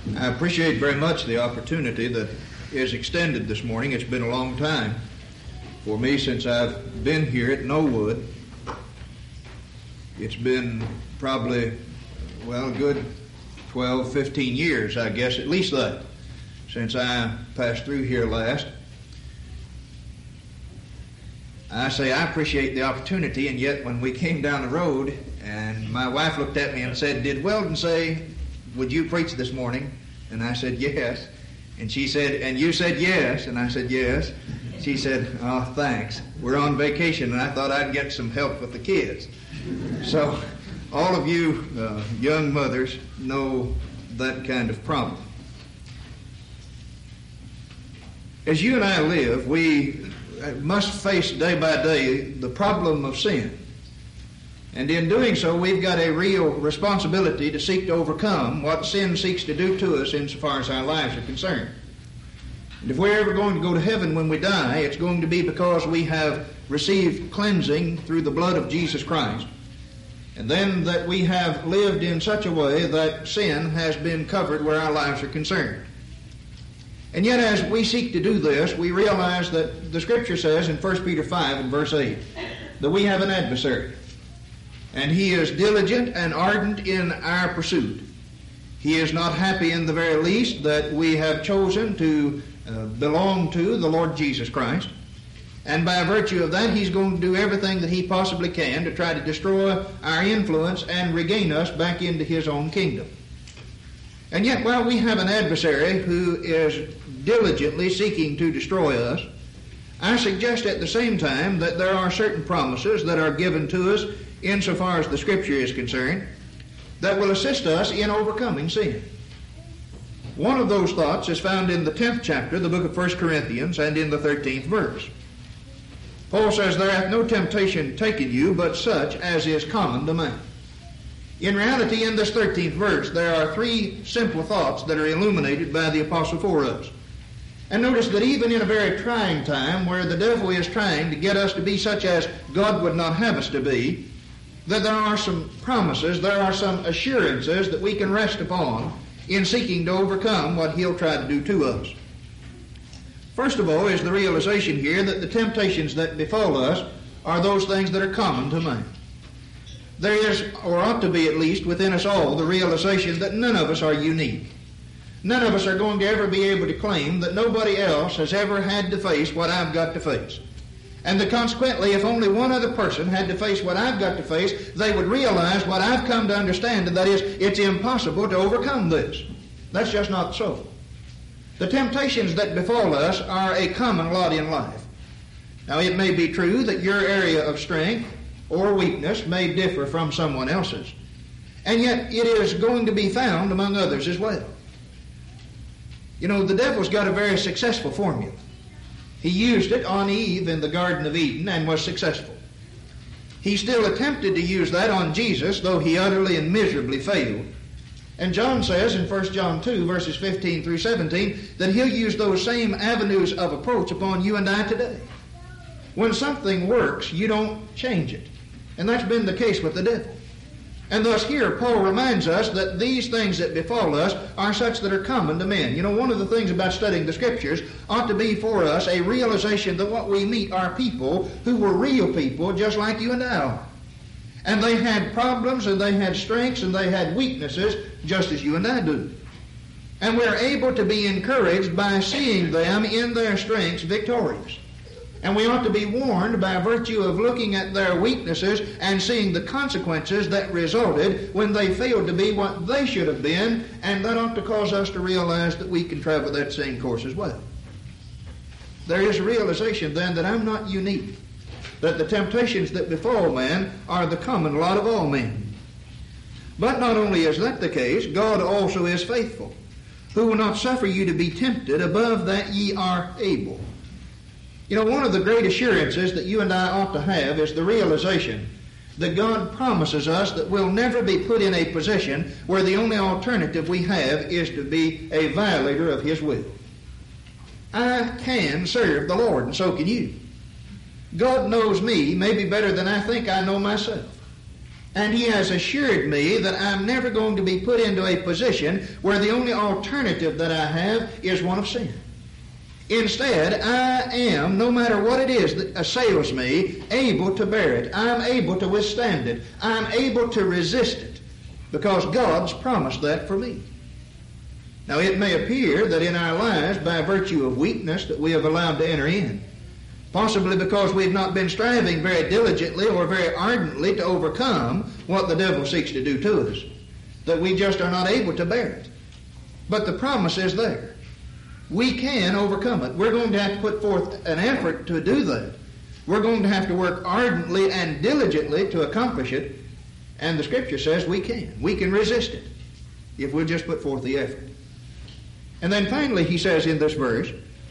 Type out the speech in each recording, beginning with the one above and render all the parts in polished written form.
I appreciate very much the opportunity that is extended this morning. It's been a long time for me since I've been here at Knollwood. It's been probably, a good 12, 15 years, I guess, at least that, since I passed through here last. I say I appreciate the opportunity, and yet when we came down the road and my wife looked at me and said, "Did Weldon say, would you preach this morning?" And I said, "Yes." And she said, "And you said yes?" And I said, "Yes." She said, "Oh, thanks. We're on vacation, and I thought I'd get some help with the kids." So all of you young mothers know that kind of problem. As you and I live, we must face day by day the problem of sin. And in doing so, we've got a real responsibility to seek to overcome what sin seeks to do to us insofar as our lives are concerned. And if we're ever going to go to heaven when we die, it's going to be because we have received cleansing through the blood of Jesus Christ, and then that we have lived in such a way that sin has been covered where our lives are concerned. And yet as we seek to do this, we realize that the Scripture says in 1 Peter 5 and verse 8 that we have an adversary, and he is diligent and ardent in our pursuit. He is not happy in the very least that we have chosen to belong to the Lord Jesus Christ. And by virtue of that, he's going to do everything that he possibly can to try to destroy our influence and regain us back into his own kingdom. And yet, while we have an adversary who is diligently seeking to destroy us, I suggest at the same time that there are certain promises that are given to us insofar as the Scripture is concerned that will assist us in overcoming sin. One of those thoughts is found in the 10th chapter, the book of 1 Corinthians, and in the 13th verse. Paul says, "There hath no temptation taken you, but such as is common to man." In reality, in this 13th verse, there are three simple thoughts that are illuminated by the apostle for us. And notice that even in a very trying time, where the devil is trying to get us to be such as God would not have us to be, that there are some promises, there are some assurances that we can rest upon in seeking to overcome what he'll try to do to us. First of all is the realization here that the temptations that befall us are those things that are common to man. There is, or ought to be at least, within us all the realization that none of us are unique. None of us are going to ever be able to claim that nobody else has ever had to face what I've got to face. And that consequently, if only one other person had to face what I've got to face, they would realize what I've come to understand, and that is, it's impossible to overcome this. That's just not so. The temptations that befall us are a common lot in life. Now, it may be true that your area of strength or weakness may differ from someone else's, and yet it is going to be found among others as well. You know, the devil's got a very successful formula. He used it on Eve in the Garden of Eden and was successful. He still attempted to use that on Jesus, though he utterly and miserably failed. And John says in 1 John 2, verses 15 through 17, that he'll use those same avenues of approach upon you and I today. When something works, you don't change it. And that's been the case with the devil. And thus here Paul reminds us that these things that befall us are such that are common to men. You know, one of the things about studying the Scriptures ought to be for us a realization that what we meet are people who were real people just like you and I are. And they had problems, and they had strengths, and they had weaknesses just as you and I do. And we're able to be encouraged by seeing them in their strengths victorious. And we ought to be warned by virtue of looking at their weaknesses and seeing the consequences that resulted when they failed to be what they should have been, and that ought to cause us to realize that we can travel that same course as well. There is a realization then that I'm not unique, that the temptations that befall man are the common lot of all men. But not only is that the case, God also is faithful, who will not suffer you to be tempted above that ye are able. You know, one of the great assurances that you and I ought to have is the realization that God promises us that we'll never be put in a position where the only alternative we have is to be a violator of His will. I can serve the Lord, and so can you. God knows me maybe better than I think I know myself. And he has assured me that I'm never going to be put into a position where the only alternative that I have is one of sin. Instead, I am, no matter what it is that assails me, able to bear it. I'm able to withstand it. I'm able to resist it, because God's promised that for me. Now, it may appear that in our lives, by virtue of weakness, that we have allowed to enter in, possibly because we've not been striving very diligently or very ardently to overcome what the devil seeks to do to us, that we just are not able to bear it. But the promise is there. We can overcome it. We're going to have to put forth an effort to do that. We're going to have to work ardently and diligently to accomplish it. And the Scripture says we can. We can resist it if we'll just put forth the effort. And then finally he says in this verse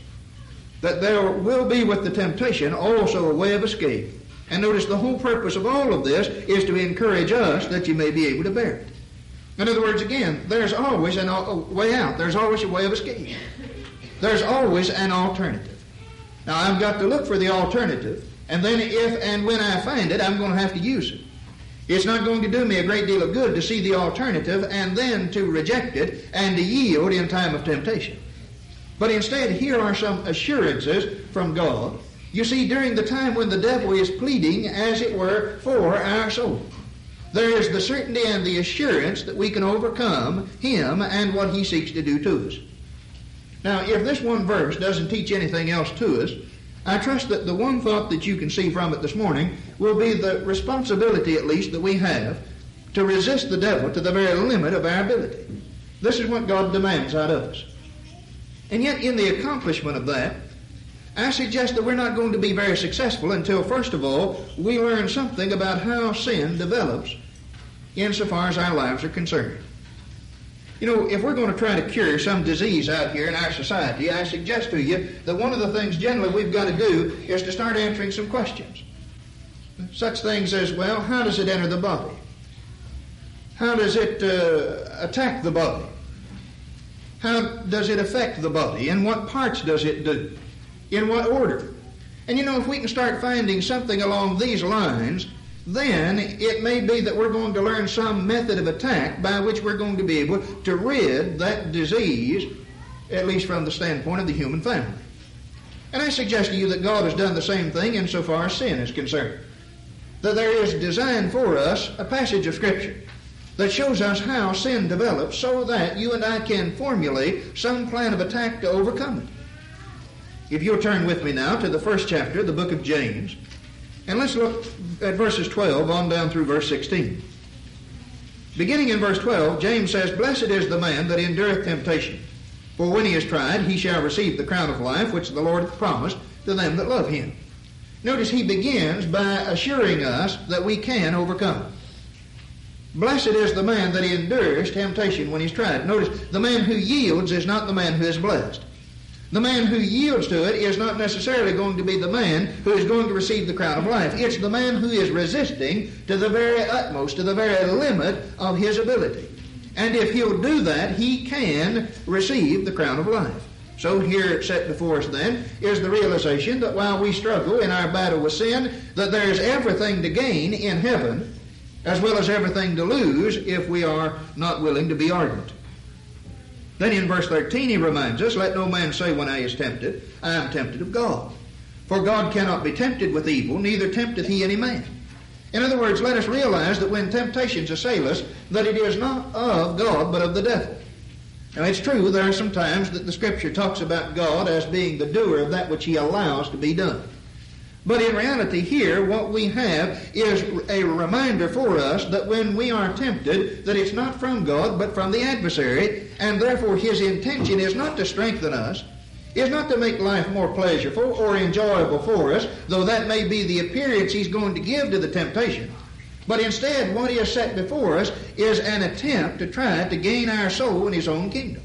that there will be with the temptation also a way of escape. And notice the whole purpose of all of this is to encourage us that you may be able to bear it. In other words, again, there's always a way out. There's always a way of escape. There's always an alternative. Now, I've got to look for the alternative, and then if and when I find it, I'm going to have to use it. It's not going to do me a great deal of good to see the alternative and then to reject it and to yield in time of temptation. But instead, here are some assurances from God. You see, during the time when the devil is pleading, as it were, for our soul, there is the certainty and the assurance that we can overcome him and what he seeks to do to us. Now, if this one verse doesn't teach anything else to us, I trust that the one thought that you can see from it this morning will be the responsibility, at least, that we have to resist the devil to the very limit of our ability. This is what God demands out of us. And yet, in the accomplishment of that, I suggest that we're not going to be very successful until, first of all, we learn something about how sin develops insofar as our lives are concerned. You know, if we're going to try to cure some disease out here in our society, I suggest to you that one of the things generally we've got to do is to start answering some questions. Such things as, well, how does it enter the body? How does it attack the body? How does it affect the body? In what parts does it do? In what order? And you know, if we can start finding something along these lines, then it may be that we're going to learn some method of attack by which we're going to be able to rid that disease, at least from the standpoint of the human family. And I suggest to you that God has done the same thing insofar as sin is concerned. That there is designed for us a passage of Scripture that shows us how sin develops so that you and I can formulate some plan of attack to overcome it. If you'll turn with me now to the first chapter of the book of James, and let's look at verses 12 on down through verse 16. Beginning in verse 12, James says, "Blessed is the man that endureth temptation, for when he is tried, he shall receive the crown of life which the Lord hath promised to them that love him." Notice he begins by assuring us that we can overcome. Blessed is the man that endures temptation when he's tried. Notice, the man who yields is not the man who is blessed. The man who yields to it is not necessarily going to be the man who is going to receive the crown of life. It's the man who is resisting to the very utmost, to the very limit of his ability. And if he'll do that, he can receive the crown of life. So here set before us then is the realization that while we struggle in our battle with sin, that there is everything to gain in heaven, as well as everything to lose if we are not willing to be ardent. Then in verse 13 he reminds us, "Let no man say when he is tempted, I am tempted of God. For God cannot be tempted with evil, neither tempteth he any man." In other words, let us realize that when temptations assail us, that it is not of God, but of the devil. Now it's true, there are some times that the Scripture talks about God as being the doer of that which he allows to be done. But in reality here, what we have is a reminder for us that when we are tempted, that it's not from God, but from the adversary, and therefore his intention is not to strengthen us, is not to make life more pleasurable or enjoyable for us, though that may be the appearance he's going to give to the temptation. But instead, what he has set before us is an attempt to try to gain our soul in his own kingdom.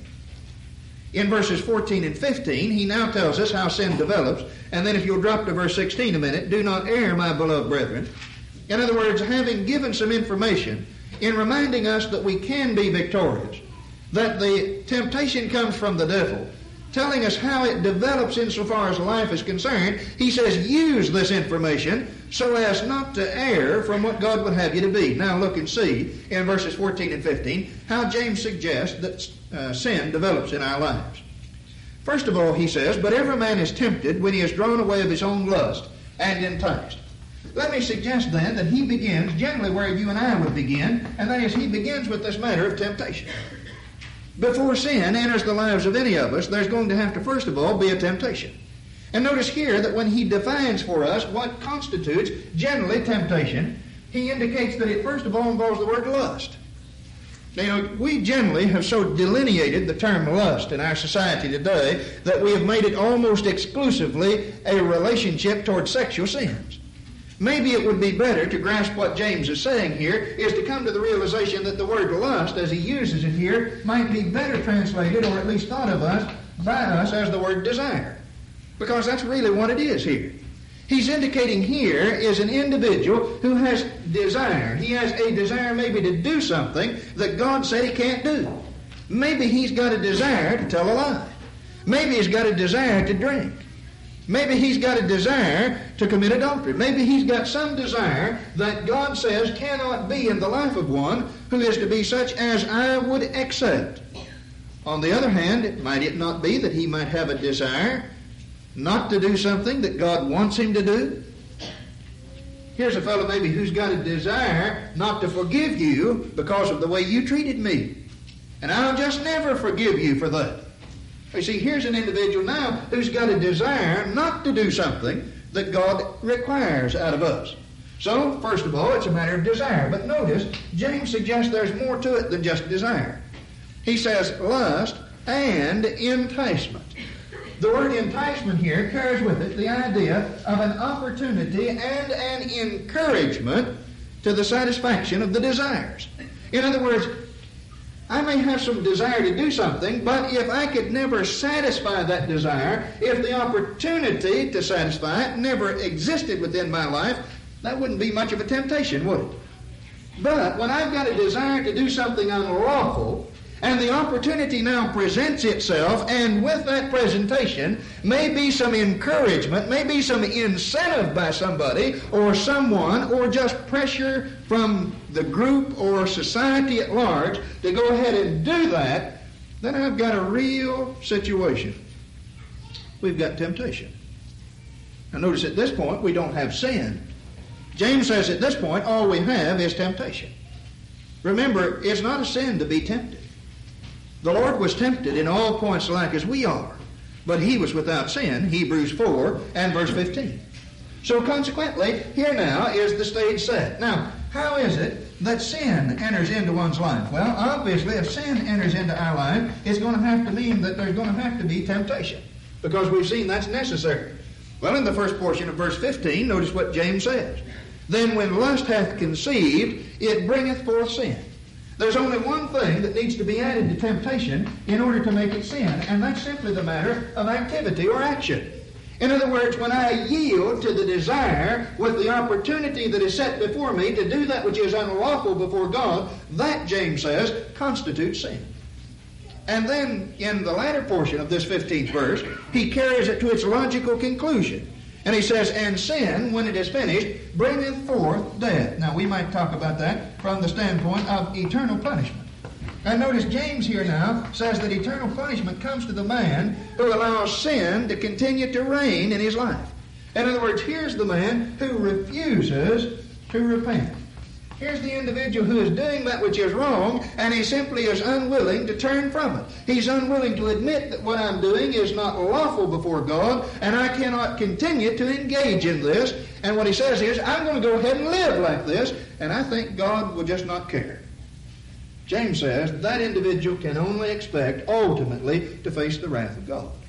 In verses 14 and 15, he now tells us how sin develops. And then if you'll drop to verse 16 a minute, "Do not err, my beloved brethren." In other words, having given some information in reminding us that we can be victorious, that the temptation comes from the devil, telling us how it develops insofar as life is concerned, he says, use this information so as not to err from what God would have you to be. Now look and see in verses 14 and 15 how James suggests that sin develops in our lives. First of all, he says, but every man is tempted when he is drawn away of his own lust and enticed. Let me suggest then that he begins generally where you and I would begin, and that is he begins with this matter of temptation. Before sin enters the lives of any of us, there's going to have to first of all be a temptation. And notice here that when he defines for us what constitutes generally temptation, he indicates that it first of all involves the word lust. Now, we generally have so delineated the term lust in our society today that we have made it almost exclusively a relationship toward sexual sins. Maybe it would be better to grasp what James is saying here is to come to the realization that the word lust, as he uses it here, might be better translated, or at least thought of by us as the word desire. Because that's really what it is here. He's indicating here is an individual who has desire. He has a desire maybe to do something that God said he can't do. Maybe he's got a desire to tell a lie. Maybe he's got a desire to drink. Maybe he's got a desire to commit adultery. Maybe he's got some desire that God says cannot be in the life of one who is to be such as I would accept. On the other hand, might it not be that he might have a desire not to do something that God wants him to do? Here's a fellow maybe who's got a desire not to forgive you because of the way you treated me. And I'll just never forgive you for that. You see, here's an individual now who's got a desire not to do something that God requires out of us. So, first of all, it's a matter of desire. But notice, James suggests there's more to it than just desire. He says lust and enticement. The word enticement here carries with it the idea of an opportunity and an encouragement to the satisfaction of the desires. In other words, I may have some desire to do something, but if I could never satisfy that desire, if the opportunity to satisfy it never existed within my life, that wouldn't be much of a temptation, would it? But when I've got a desire to do something unlawful, and the opportunity now presents itself, and with that presentation may be some encouragement, may be some incentive by somebody or someone, or just pressure from the group or society at large to go ahead and do that, then I've got a real situation. We've got temptation. Now notice at this point we don't have sin. James says at this point all we have is temptation. Remember, it's not a sin to be tempted. The Lord was tempted in all points like as we are, but he was without sin, Hebrews 4 and verse 15. So consequently, here now is the stage set. Now, how is it that sin enters into one's life? Well, obviously, if sin enters into our life, it's going to have to mean that there's going to have to be temptation, because we've seen that's necessary. Well, in the first portion of verse 15, notice what James says. Then when lust hath conceived, it bringeth forth sin. There's only one thing that needs to be added to temptation in order to make it sin, and that's simply the matter of activity or action. In other words, when I yield to the desire with the opportunity that is set before me to do that which is unlawful before God, that, James says, constitutes sin. And then in the latter portion of this 15th verse, he carries it to its logical conclusion. And he says, and sin, when it is finished, bringeth forth death. Now, we might talk about that from the standpoint of eternal punishment. And notice James here now says that eternal punishment comes to the man who allows sin to continue to reign in his life. In other words, here's the man who refuses to repent. Here's the individual who is doing that which is wrong, and he simply is unwilling to turn from it. He's unwilling to admit that what I'm doing is not lawful before God, and I cannot continue to engage in this. And what he says is, I'm going to go ahead and live like this, and I think God will just not care. James says that individual can only expect ultimately to face the wrath of God.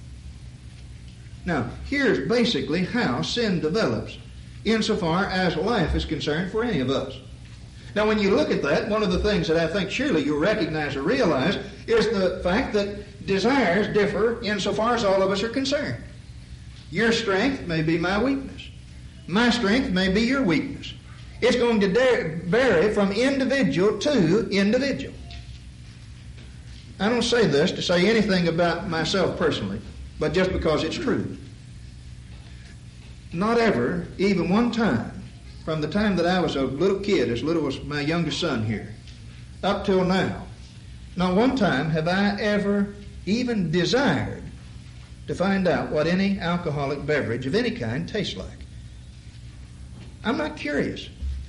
Now, here's basically how sin develops insofar as life is concerned for any of us. Now, when you look at that, one of the things that I think surely you'll recognize or realize is the fact that desires differ insofar as all of us are concerned. Your strength may be my weakness. My strength may be your weakness. It's going to vary from individual to individual. I don't say this to say anything about myself personally, but just because it's true. Not ever, even one time, from the time that I was a little kid, as little as my youngest son here, up till now, not one time have I ever even desired to find out what any alcoholic beverage of any kind tastes like. I'm not curious.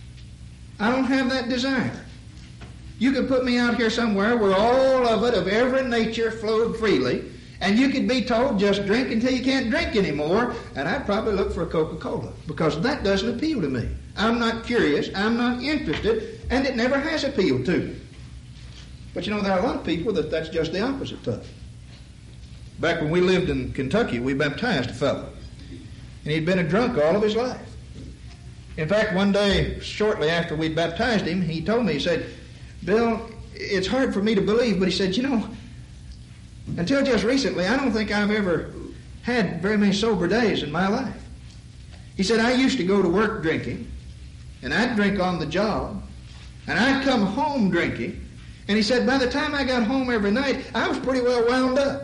I don't have that desire. You could put me out here somewhere where all of it, of every nature, flowed freely, and you could be told, just drink until you can't drink anymore, and I'd probably look for a Coca-Cola, because that doesn't appeal to me. I'm not curious, I'm not interested, and it never has appealed to me. But you know, there are a lot of people that's just the opposite of. Back when we lived in Kentucky, we baptized a fellow, and he'd been a drunk all of his life. In fact, one day, shortly after we baptized him, he told me, he said, "Bill, it's hard for me to believe," but he said, "You know, until just recently, I don't think I've ever had very many sober days in my life." He said, "I used to go to work drinking, and I'd drink on the job, and I'd come home drinking, and he said, by the time I got home every night, I was pretty well wound up."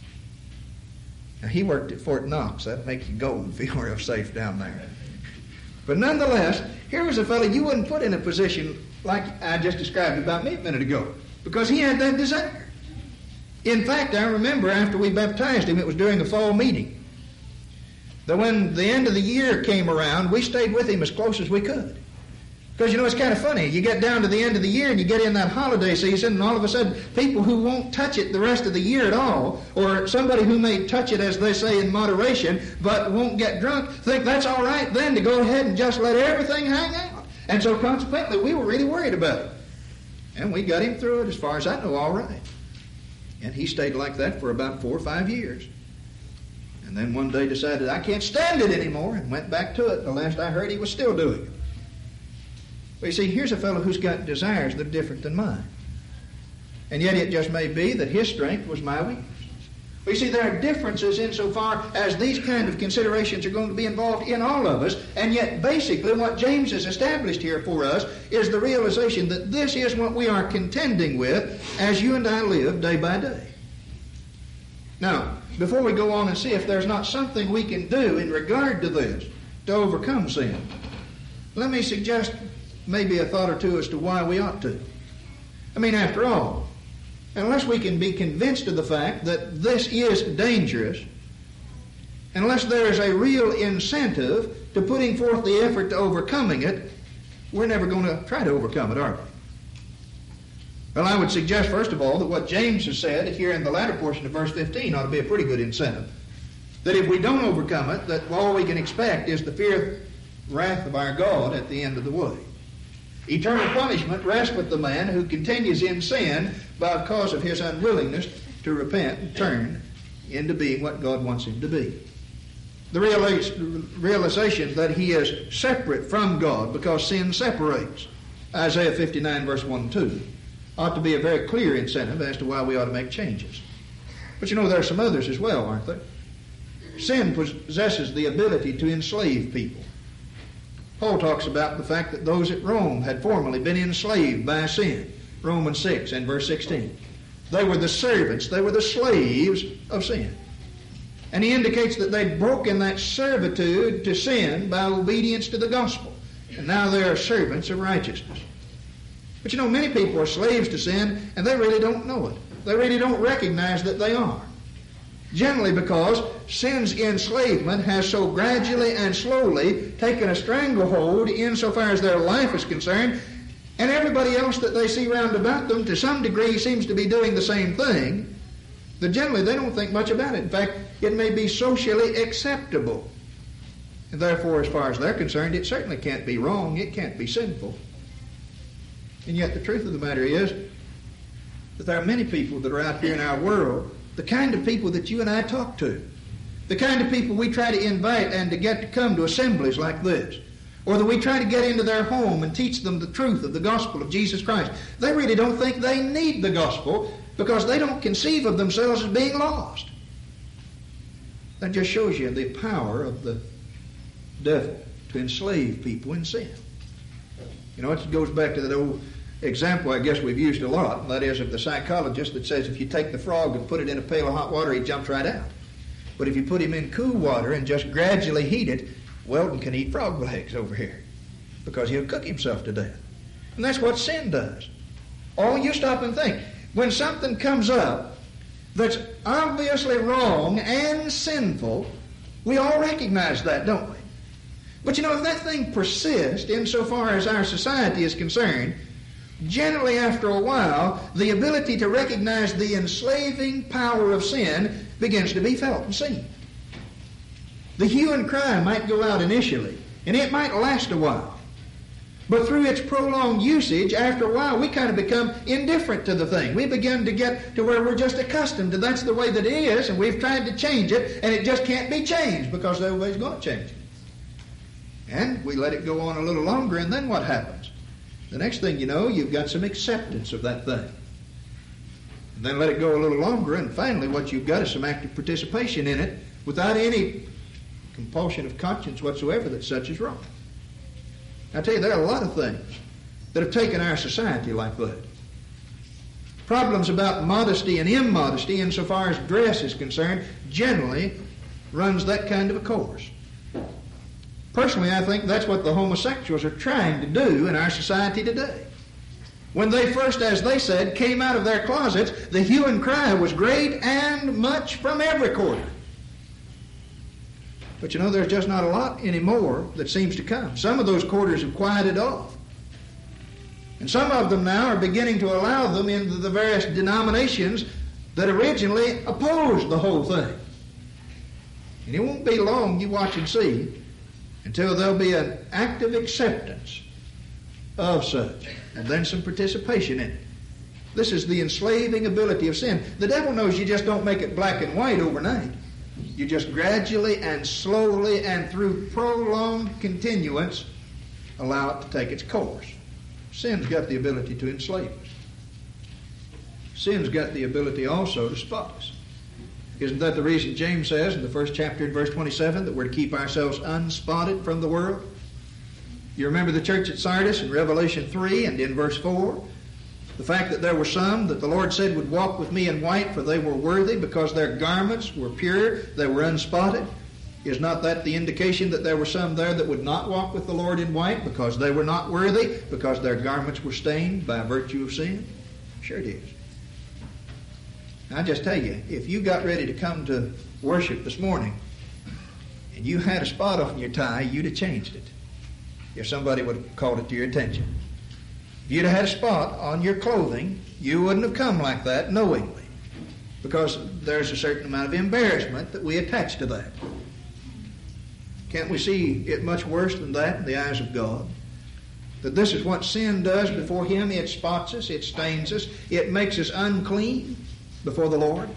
Now, he worked at Fort Knox. That makes you go and feel real safe down there. But nonetheless, here was a fellow you wouldn't put in a position like I just described about me a minute ago, because he had that desire. In fact, I remember after we baptized him, it was during a fall meeting, that when the end of the year came around, we stayed with him as close as we could. Because, you know, it's kind of funny. You get down to the end of the year and you get in that holiday season, and all of a sudden people who won't touch it the rest of the year at all, or somebody who may touch it, as they say, in moderation, but won't get drunk, think that's all right then to go ahead and just let everything hang out. And so consequently, we were really worried about it. And we got him through it, as far as I know, all right. And he stayed like that for about 4 or 5 years. And then one day decided, I can't stand it anymore, and went back to it. The last I heard, he was still doing it. But you see, here's a fellow who's got desires that are different than mine. And yet it just may be that his strength was my weakness. But you see, there are differences insofar as these kind of considerations are going to be involved in all of us. And yet, basically, what James has established here for us is the realization that this is what we are contending with as you and I live day by day. Now, before we go on and see if there's not something we can do in regard to this to overcome sin, let me suggest maybe a thought or two as to why we ought to. I mean, after all, unless we can be convinced of the fact that this is dangerous, unless there is a real incentive to putting forth the effort to overcoming it, we're never going to try to overcome it, are we? Well, I would suggest, first of all, that what James has said here in the latter portion of verse 15 ought to be a pretty good incentive. That if we don't overcome it, that all we can expect is the fear, wrath of our God at the end of the way. Eternal punishment rests with the man who continues in sin because of his unwillingness to repent and turn into being what God wants him to be. The realization that he is separate from God because sin separates, Isaiah 59 verse 1 and 2, ought to be a very clear incentive as to why we ought to make changes. But you know, there are some others as well, aren't there? Sin possesses the ability to enslave people. Paul talks about the fact that those at Rome had formerly been enslaved by sin. Romans 6 and verse 16. They were the servants, they were the slaves of sin. And he indicates that they'd broken that servitude to sin by obedience to the gospel. And now they are servants of righteousness. But you know, many people are slaves to sin, and they really don't know it. They really don't recognize that they are. Generally because sin's enslavement has so gradually and slowly taken a stranglehold insofar as their life is concerned, and everybody else that they see round about them to some degree seems to be doing the same thing, that generally they don't think much about it. In fact, it may be socially acceptable. And therefore, as far as they're concerned, it certainly can't be wrong, it can't be sinful. And yet the truth of the matter is that there are many people that are out here in our world, the kind of people that you and I talk to, the kind of people we try to invite and to get to come to assemblies like this, or that we try to get into their home and teach them the truth of the gospel of Jesus Christ. They really don't think they need the gospel because they don't conceive of themselves as being lost. That just shows you the power of the devil to enslave people in sin. You know, it goes back to that old example I guess we've used a lot, and that is of the psychologist that says if you take the frog and put it in a pail of hot water, he jumps right out. But if you put him in cool water and just gradually heat it, Weldon can eat frog legs over here because he'll cook himself to death. And that's what sin does. Oh, you stop and think. When something comes up that's obviously wrong and sinful, we all recognize that, don't we? But you know, if that thing persists insofar as our society is concerned, generally after a while, the ability to recognize the enslaving power of sin begins to be felt and seen. The hue and cry might go out initially, and it might last a while. But through its prolonged usage, after a while, we kind of become indifferent to the thing. We begin to get to where we're just accustomed to that's the way that it is, and we've tried to change it, and it just can't be changed because everybody's going to change it. And we let it go on a little longer, and then what happens? The next thing you know, you've got some acceptance of that thing. And then let it go a little longer, and finally what you've got is some active participation in it without any compulsion of conscience whatsoever that such is wrong. I tell you, there are a lot of things that have taken our society like that. Problems about modesty and immodesty insofar as dress is concerned generally runs that kind of a course. Personally, I think that's what the homosexuals are trying to do in our society today. When they first, as they said, came out of their closets, the hue and cry was great and much from every quarter. But you know, there's just not a lot anymore that seems to come. Some of those quarters have quieted off. And some of them now are beginning to allow them into the various denominations that originally opposed the whole thing. And it won't be long, you watch and see, until there'll be an active acceptance of such, and then some participation in it. This is the enslaving ability of sin. The devil knows you just don't make it black and white overnight. You just gradually and slowly and through prolonged continuance allow it to take its course. Sin's got the ability to enslave us. Sin's got the ability also to spot us. Isn't that the reason James says in the first chapter in verse 27 that we're to keep ourselves unspotted from the world? You remember the church at Sardis in Revelation 3 and in verse 4? The fact that there were some that the Lord said would walk with me in white, for they were worthy because their garments were pure, they were unspotted. Is not that the indication that there were some there that would not walk with the Lord in white because they were not worthy, because their garments were stained by virtue of sin? Sure it is. I just tell you, if you got ready to come to worship this morning and you had a spot on your tie, you'd have changed it if somebody would have called it to your attention. If you'd have had a spot on your clothing, you wouldn't have come like that knowingly, because there's a certain amount of embarrassment that we attach to that. Can't we see it much worse than that in the eyes of God? That this is what sin does before Him. It spots us, it stains us, it makes us unclean before the Lord.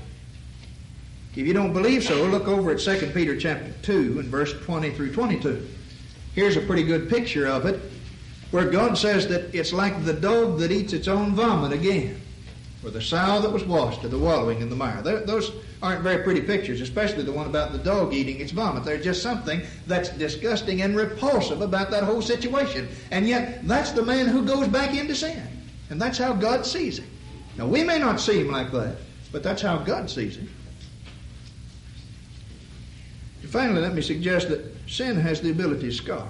If you don't believe so, look over at 2 Peter chapter 2 and verse 20 through 22. Here's a pretty good picture of it, where God says that it's like the dog that eats its own vomit again, or the sow that was washed, or the wallowing in the mire. Those aren't very pretty pictures, especially the one about the dog eating its vomit. There's just something that's disgusting and repulsive about that whole situation. And yet, that's the man who goes back into sin. And that's how God sees him. Now, we may not see him like that, but that's how God sees him. And finally, let me suggest that sin has the ability to scar.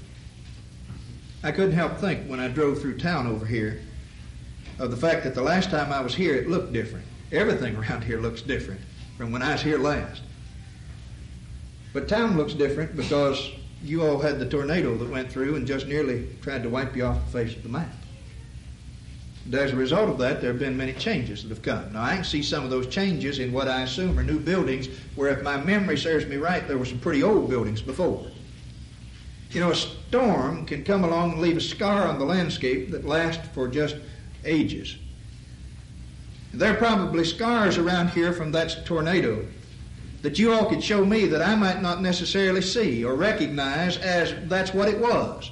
I couldn't help think when I drove through town over here of the fact that the last time I was here it looked different. Everything around here looks different from when I was here last. But town looks different because you all had the tornado that went through and just nearly tried to wipe you off the face of the map. And as a result of that, there have been many changes that have come. Now, I can see some of those changes in what I assume are new buildings, where if my memory serves me right, there were some pretty old buildings before. You know, a storm can come along and leave a scar on the landscape that lasts for just ages. There are probably scars around here from that tornado that you all could show me that I might not necessarily see or recognize as that's what it was.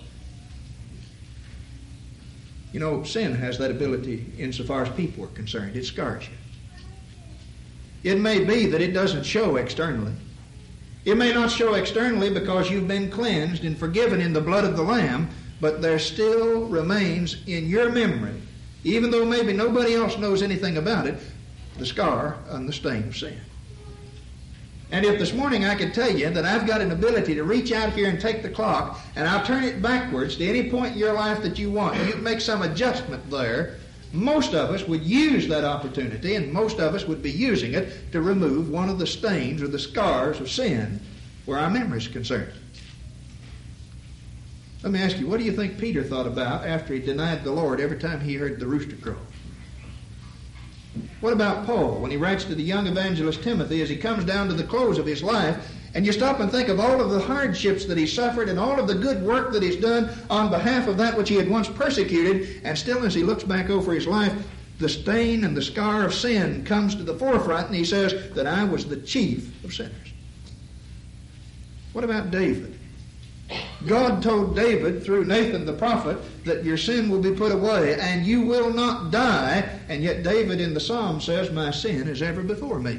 You know, sin has that ability insofar as people are concerned. It scars you. It may be that it doesn't show externally. It may not show externally because you've been cleansed and forgiven in the blood of the Lamb, but there still remains in your memory, even though maybe nobody else knows anything about it, the scar and the stain of sin. And if this morning I could tell you that I've got an ability to reach out here and take the clock, and I'll turn it backwards to any point in your life that you want, and you can make some adjustment there, most of us would use that opportunity, and most of us would be using it to remove one of the stains or the scars of sin where our memory is concerned. Let me ask you, what do you think Peter thought about after he denied the Lord every time he heard the rooster crow? What about Paul when he writes to the young evangelist Timothy as he comes down to the close of his life, and you stop and think of all of the hardships that he suffered and all of the good work that he's done on behalf of that which he had once persecuted, and still as he looks back over his life, the stain and the scar of sin comes to the forefront, and he says that I was the chief of sinners. What about David? God told David through Nathan the prophet that your sin will be put away and you will not die, and yet David in the Psalm says, my sin is ever before me.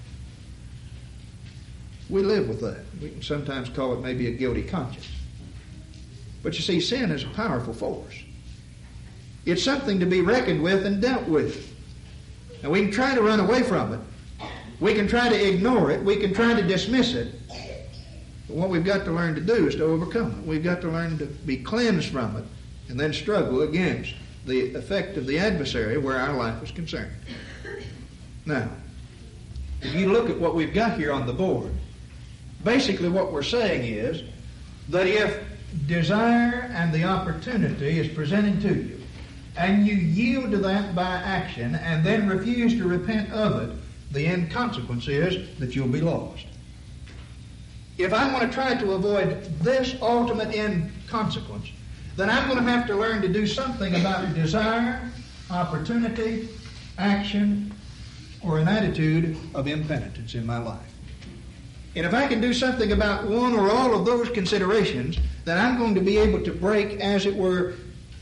We live with that. We can sometimes call it maybe a guilty conscience. But you see, sin is a powerful force. It's something to be reckoned with and dealt with. And we can try to run away from it. We can try to ignore it. We can try to dismiss it. But what we've got to learn to do is to overcome it. We've got to learn to be cleansed from it and then struggle against the effect of the adversary where our life is concerned. Now, if you look at what we've got here on the board, basically what we're saying is that if desire and the opportunity is presented to you, and you yield to that by action and then refuse to repent of it, the end consequence is that you'll be lost. If I'm going to try to avoid this ultimate end consequence, then I'm going to have to learn to do something about desire, opportunity, action, or an attitude of impenitence in my life. And if I can do something about one or all of those considerations, then I'm going to be able to break, as it were,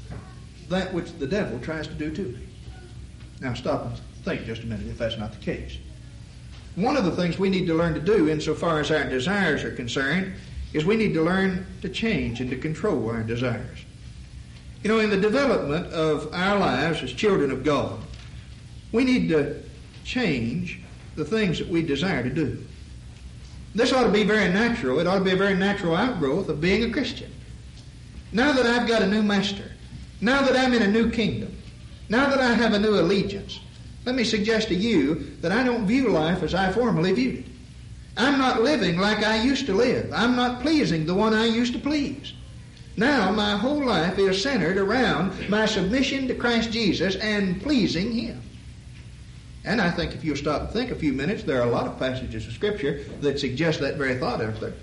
that which the devil tries to do to me. Now stop and think just a minute if that's not the case. One of the things we need to learn to do insofar as our desires are concerned is we need to learn to change and to control our desires. You know, in the development of our lives as children of God, we need to change the things that we desire to do. This ought to be very natural. It ought to be a very natural outgrowth of being a Christian. Now that I've got a new master, now that I'm in a new kingdom, now that I have a new allegiance, let me suggest to you that I don't view life as I formerly viewed it. I'm not living like I used to live. I'm not pleasing the one I used to please. Now my whole life is centered around my submission to Christ Jesus and pleasing Him. And I think if you'll stop and think a few minutes, there are a lot of passages of Scripture that suggest that very thought out there.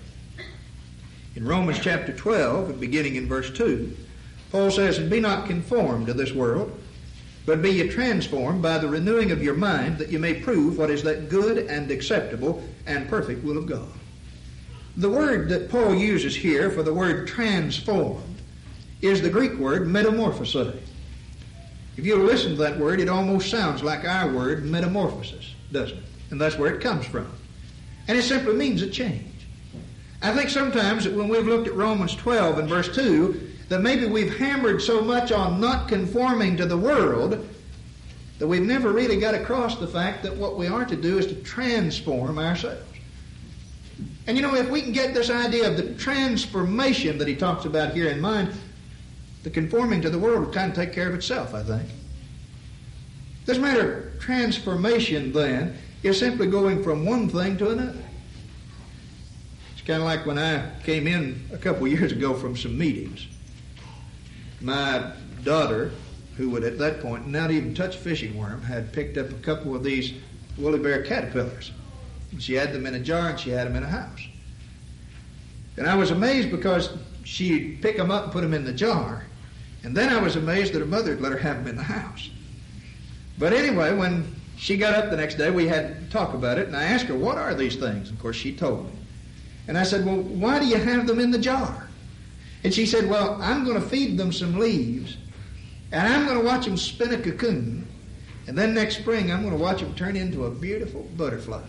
In Romans chapter 12, beginning in verse 2, Paul says, and be not conformed to this world, but be ye transformed by the renewing of your mind, that you may prove what is that good and acceptable and perfect will of God. The word that Paul uses here for the word transformed is the Greek word metamorphose. If you listen to that word, it almost sounds like our word metamorphosis, doesn't it? And that's where it comes from. And it simply means a change. I think sometimes that when we've looked at Romans 12 and verse 2, that maybe we've hammered so much on not conforming to the world that we've never really got across the fact that what we are to do is to transform ourselves. And you know, if we can get this idea of the transformation that he talks about here in mind, the conforming to the world will kind of take care of itself, I think. This matter of transformation, then, is simply going from one thing to another. It's kind of like when I came in a couple of years ago from some meetings. My daughter, who would at that point not even touch a fishing worm, had picked up a couple of these woolly bear caterpillars. She had them in a jar and she had them in a house. And I was amazed because she'd pick them up and put them in the jar. And then I was amazed that her mother had let her have them in the house. But anyway, when she got up the next day, we had to talk about it, and I asked her, what are these things? Of course, she told me. And I said, well, why do you have them in the jar? And she said, well, I'm going to feed them some leaves, and I'm going to watch them spin a cocoon, and then next spring I'm going to watch them turn into a beautiful butterfly.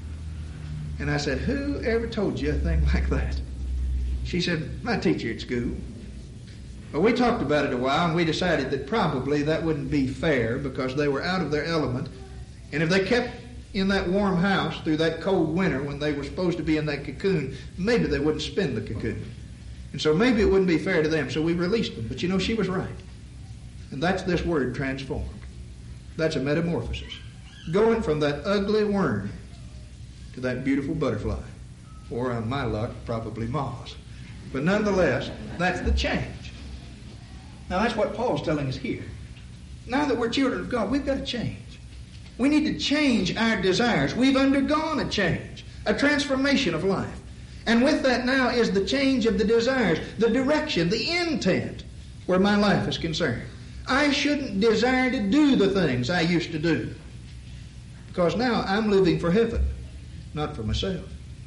And I said, who ever told you a thing like that? She said, my teacher at school. Well, we talked about it a while, and we decided that probably that wouldn't be fair because they were out of their element. And if they kept in that warm house through that cold winter when they were supposed to be in that cocoon, maybe they wouldn't spin the cocoon. And so maybe it wouldn't be fair to them, so we released them. But she was right. And that's this word, transformed. That's a metamorphosis. Going from that ugly worm to that beautiful butterfly. Or on my luck, probably moths. But nonetheless, that's the change. Now that's what Paul's telling us here. Now that we're children of God, we've got to change. We need to change our desires. We've undergone a change, a transformation of life. And with that now is the change of the desires, the direction, the intent where my life is concerned. I shouldn't desire to do the things I used to do. Because now I'm living for heaven, not for myself.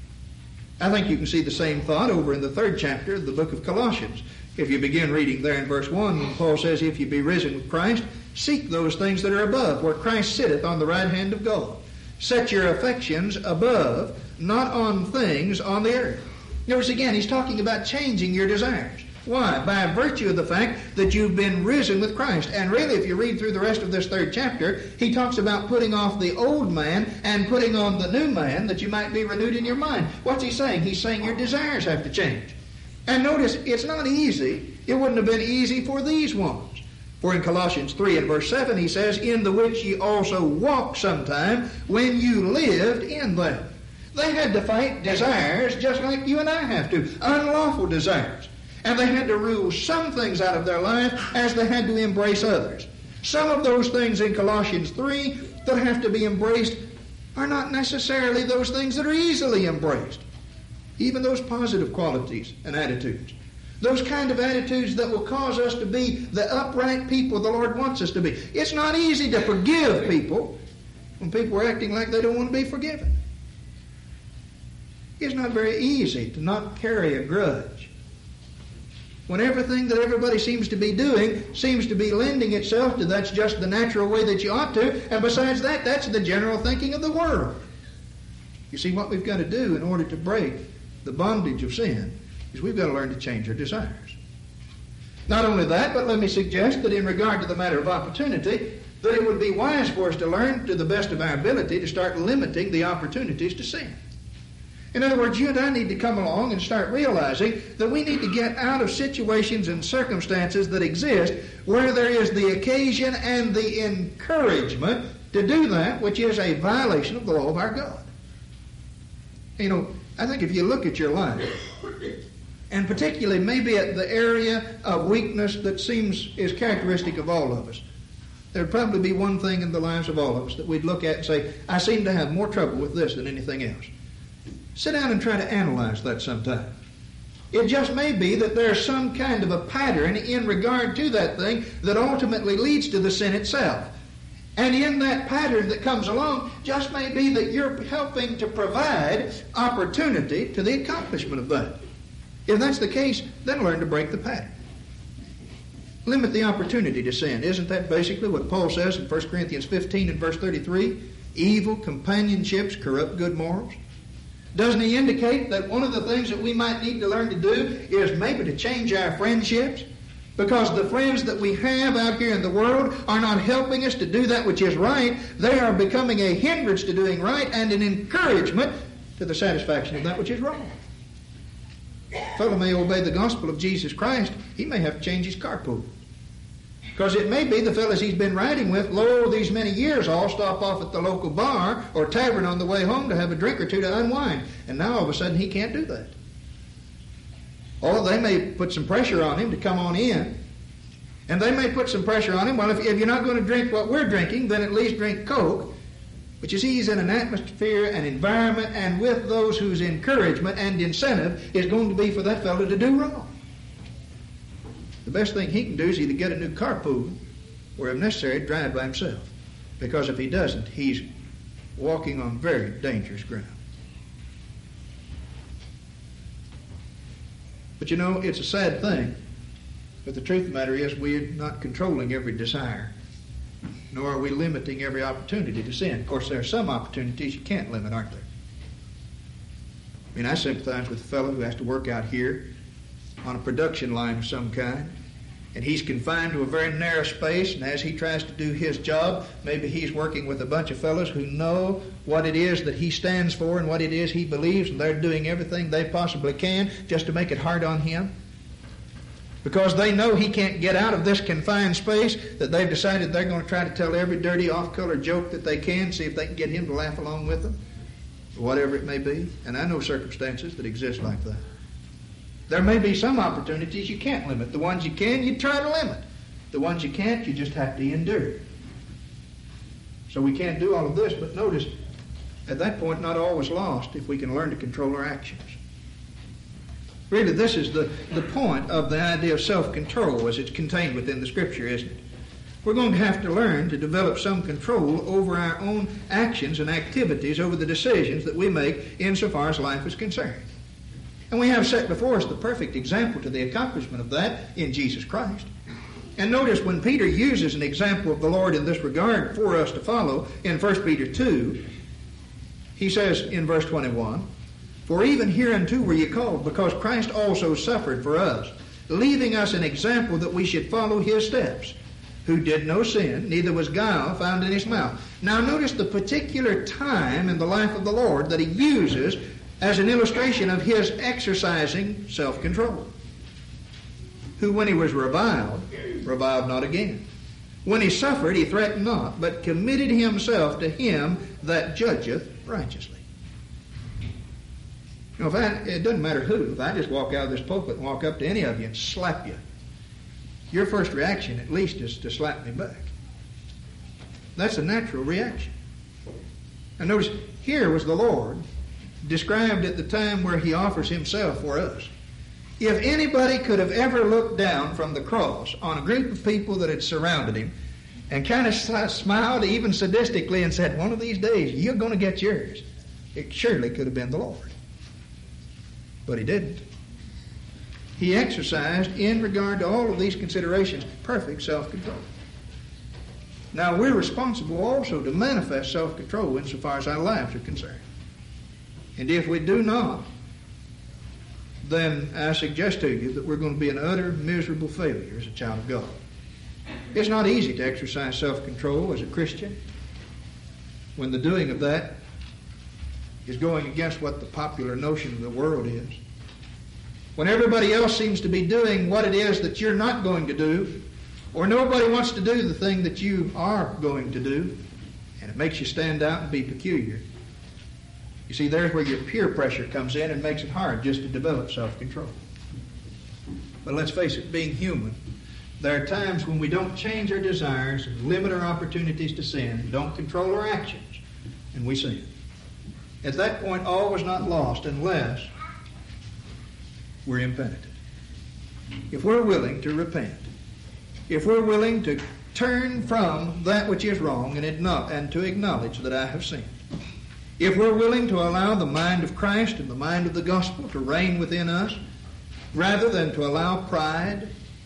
I think you can see the same thought over in the 3rd chapter of the book of Colossians. If you begin reading there in verse 1, when Paul says, if you be risen with Christ, seek those things that are above, where Christ sitteth on the right hand of God. Set your affections above, not on things on the earth. Notice again, he's talking about changing your desires. Why? By virtue of the fact that you've been risen with Christ. And really, if you read through the rest of this 3rd chapter, he talks about putting off the old man and putting on the new man, that you might be renewed in your mind. What's he saying? He's saying your desires have to change. And notice, it's not easy. It wouldn't have been easy for these ones. For in Colossians 3 and verse 7, he says, in the which ye also walked sometime when you lived in them. They had to fight desires just like you and I have to, unlawful desires. And they had to rule some things out of their life as they had to embrace others. Some of those things in Colossians 3 that have to be embraced are not necessarily those things that are easily embraced. Even those positive qualities and attitudes. Those kind of attitudes that will cause us to be the upright people the Lord wants us to be. It's not easy to forgive people when people are acting like they don't want to be forgiven. It's not very easy to not carry a grudge when everything that everybody seems to be doing seems to be lending itself to that's just the natural way that you ought to, and besides that, that's the general thinking of the world. You see, what we've got to do in order to break the bondage of sin is we've got to learn to change our desires. Not only that, but let me suggest that in regard to the matter of opportunity, that it would be wise for us to learn to the best of our ability to start limiting the opportunities to sin. In other words, you and I need to come along and start realizing that we need to get out of situations and circumstances that exist where there is the occasion and the encouragement to do that which is a violation of the law of our God. You know, I think if you look at your life, and particularly maybe at the area of weakness that is characteristic of all of us, there'd probably be one thing in the lives of all of us that we'd look at and say, I seem to have more trouble with this than anything else. Sit down and try to analyze that sometime. It just may be that there's some kind of a pattern in regard to that thing that ultimately leads to the sin itself. And in that pattern that comes along, just may be that you're helping to provide opportunity to the accomplishment of that. If that's the case, then learn to break the pattern. Limit the opportunity to sin. Isn't that basically what Paul says in 1 Corinthians 15 and verse 33? Evil companionships corrupt good morals. Doesn't he indicate that one of the things that we might need to learn to do is maybe to change our friendships? Because the friends that we have out here in the world are not helping us to do that which is right. They are becoming a hindrance to doing right and an encouragement to the satisfaction of that which is wrong. A fellow may obey the gospel of Jesus Christ. He may have to change his carpool. Because it may be the fellows he's been riding with, these many years, all stop off at the local bar or tavern on the way home to have a drink or two to unwind. And now all of a sudden he can't do that. Or they may put some pressure on him to come on in. And they may put some pressure on him. Well, if you're not going to drink what we're drinking, then at least drink Coke. But you see, he's in an atmosphere, an environment, and with those whose encouragement and incentive is going to be for that fellow to do wrong. The best thing he can do is either get a new carpool or, if necessary, drive by himself. Because if he doesn't, he's walking on very dangerous ground. But you know, it's a sad thing. But the truth of the matter is we're not controlling every desire, nor are we limiting every opportunity to sin. Of course, there are some opportunities you can't limit, aren't there? I mean, I sympathize with a fellow who has to work out here on a production line of some kind. and he's confined to a very narrow space, and as he tries to do his job, maybe he's working with a bunch of fellows who know what it is that he stands for and what it is he believes, and they're doing everything they possibly can just to make it hard on him. Because they know he can't get out of this confined space, that they've decided they're going to try to tell every dirty, off-color joke that they can, see if they can get him to laugh along with them, whatever it may be. And I know circumstances that exist like that. There may be some opportunities you can't limit. The ones you can, you try to limit. The ones you can't, you just have to endure. So we can't do all of this, but notice, at that point, not all is lost if we can learn to control our actions. Really, this is the point of the idea of self-control as it's contained within the Scripture, isn't it? We're going to have to learn to develop some control over our own actions and activities, over the decisions that we make insofar as life is concerned. And we have set before us the perfect example to the accomplishment of that in Jesus Christ. And notice when Peter uses an example of the Lord in this regard for us to follow in 1 Peter 2, he says in verse 21, "For even hereunto were ye called, because Christ also suffered for us, leaving us an example that we should follow his steps, who did no sin, neither was guile found in his mouth." Now notice the particular time in the life of the Lord that he uses as an illustration of his exercising self-control. Who, when he was reviled not again. When he suffered, he threatened not, but committed himself to him that judgeth righteously. You know, it doesn't matter who. If I just walk out of this pulpit and walk up to any of you and slap you, your first reaction at least is to slap me back. That's a natural reaction. And notice, here was the Lord described at the time where he offers himself for us. If anybody could have ever looked down from the cross on a group of people that had surrounded him and kind of smiled even sadistically and said, "One of these days you're going to get yours," it surely could have been the Lord. But he didn't. He exercised, in regard to all of these considerations, perfect self-control. Now, we're responsible also to manifest self-control insofar as our lives are concerned. And if we do not, then I suggest to you that we're going to be an utter miserable failure as a child of God. It's not easy to exercise self-control as a Christian when the doing of that is going against what the popular notion of the world is. When everybody else seems to be doing what it is that you're not going to do, or nobody wants to do the thing that you are going to do, and it makes you stand out and be peculiar. You see, there's where your peer pressure comes in and makes it hard just to develop self-control. But let's face it, being human, there are times when we don't change our desires and limit our opportunities to sin, don't control our actions, and we sin. At that point, all was not lost unless we're impenitent. If we're willing to repent, if we're willing to turn from that which is wrong and to acknowledge that I have sinned, if we're willing to allow the mind of Christ and the mind of the gospel to reign within us, rather than to allow pride,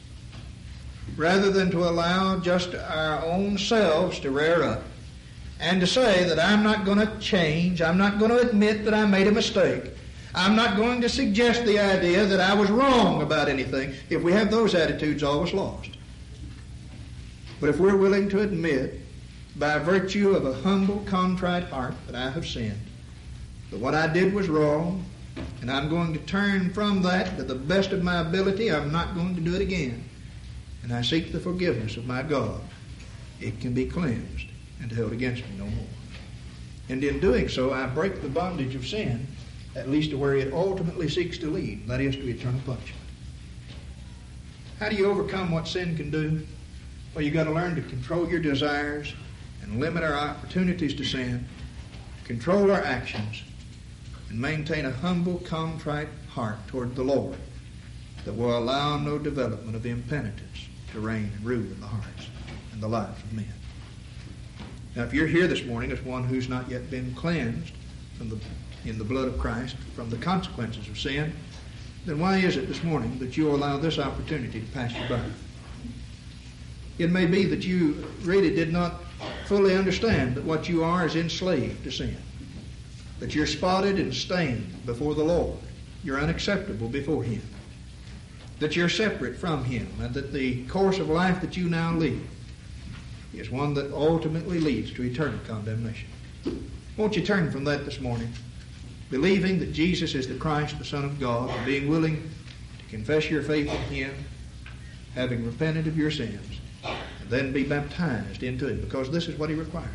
rather than to allow just our own selves to rear up, and to say that I'm not going to change, I'm not going to admit that I made a mistake, I'm not going to suggest the idea that I was wrong about anything. If we have those attitudes, all is lost. But if we're willing to admit, by virtue of a humble, contrite heart, that I have sinned, that what I did was wrong, and I'm going to turn from that to the best of my ability, I'm not going to do it again, and I seek the forgiveness of my God, it can be cleansed and held against me no more. And in doing so, I break the bondage of sin, at least to where it ultimately seeks to lead, and that is to eternal punishment. How do you overcome what sin can do? Well, you've got to learn to control your desires and limit our opportunities to sin, control our actions, and maintain a humble, contrite heart toward the Lord that will allow no development of impenitence to reign and rule in the hearts and the lives of men. Now, if you're here this morning as one who's not yet been cleansed in the blood of Christ from the consequences of sin, then why is it this morning that you allow this opportunity to pass you by? It may be that you really did not fully understand that what you are is enslaved to sin, that you're spotted and stained before the Lord. You're unacceptable before Him. that you're separate from Him, and that the course of life that you now lead is one that ultimately leads to eternal condemnation. Won't you turn from that this morning, believing that Jesus is the Christ, the Son of God, and being willing to confess your faith in Him, having repented of your sins, and then be baptized into it, because this is what He requires.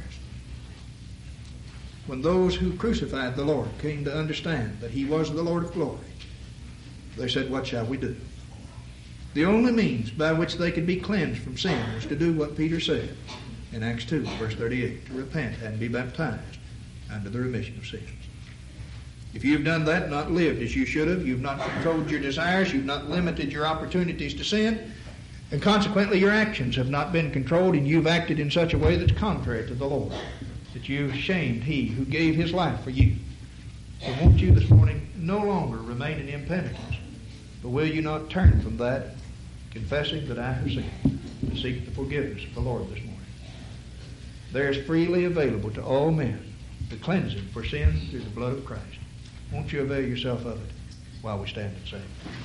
When those who crucified the Lord came to understand that He was the Lord of glory, they said, "What shall we do?" The only means by which they could be cleansed from sin was to do what Peter said in Acts 2, verse 38, to repent and be baptized unto the remission of sins. If you've done that, not lived as you should have, you've not controlled your desires, you've not limited your opportunities to sin, and consequently your actions have not been controlled, and you've acted in such a way that's contrary to the Lord, that you've shamed He who gave His life for you. So won't you this morning no longer remain in impenitence, but will you not turn from that, confessing that I have sinned, and seek the forgiveness of the Lord this morning? There is freely available to all men the cleansing for sin through the blood of Christ. Won't you avail yourself of it while we stand and sing?